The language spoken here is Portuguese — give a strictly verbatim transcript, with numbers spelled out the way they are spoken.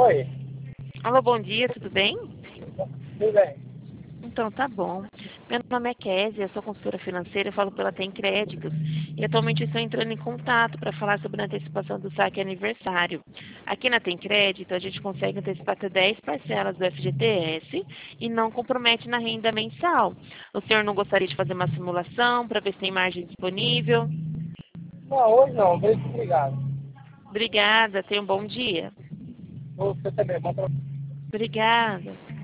Oi, Alô, bom dia, tudo bem? tudo bem? Então, tá bom. Meu nome é Kézia, eu sou consultora financeira, eu falo pela Tem Créditos e atualmente estou entrando em contato para falar sobre a antecipação do saque aniversário. Aqui na Tem Crédito, a gente consegue antecipar até dez parcelas do F G T S e não compromete na renda mensal. O senhor não gostaria de fazer uma simulação para ver se tem margem disponível? Não, hoje não, muito obrigado. Obrigada, tenha um bom dia. Você também, bom trabalho. Obrigada.